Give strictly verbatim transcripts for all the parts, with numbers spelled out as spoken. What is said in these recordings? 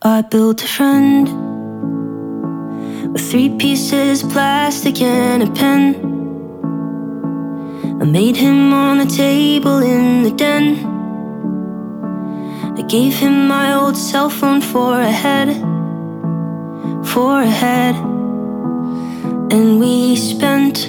I built a friend with three pieces of plastic and a pen. I made him on the table in the den. I gave him my old cell phone for a head, for a head. And we spent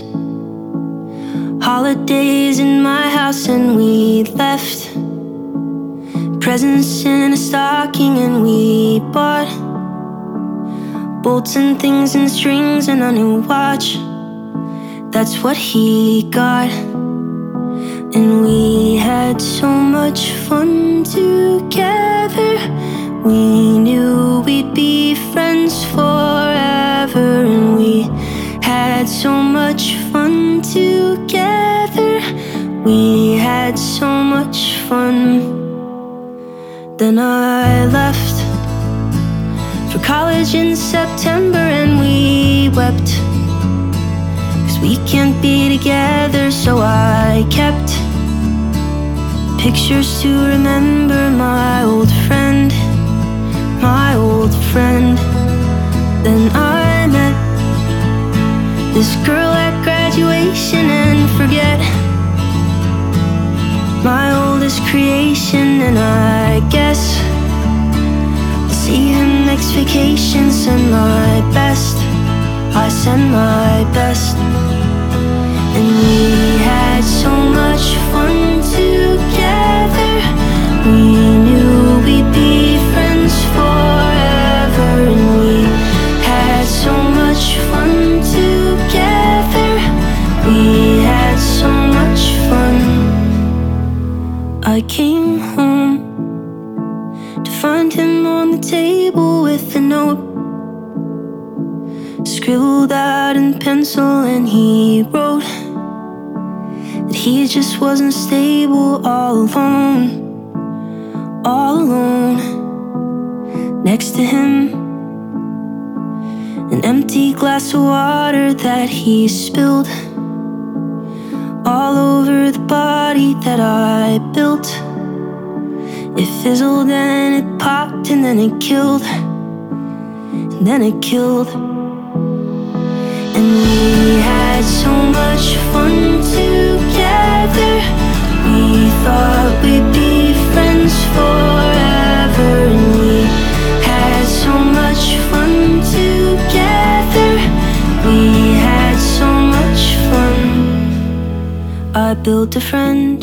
holidays in my house, and we left presents in a stocking, and we bought bolts and things and strings and a new watch. That's what he got. And we had so much fun together. We knew we'd be friends forever. And we had so much fun together. We had so much fun. Then I left for college in September, and we wept, 'cause we can't be together. So I kept pictures to remember my old friend, my old friend. Then I met this girl at graduation, and forget my oldest creation. And I guess I'll see him next vacation. Send my best, I send my best. And we had so much fun together. We knew we'd be friends forever. And we had so much fun together. We had so much fun. I came home to find him on the table with a note scribbled out in pencil, and he wrote that he just wasn't stable, all alone, all alone. Next to him, an empty glass of water that he spilled all over the body that I built. It fizzled and it popped, and then it killed, and then it killed. And we had so much fun together. We thought we'd be friends forever. And we had so much fun together. We had so much fun. I built a friend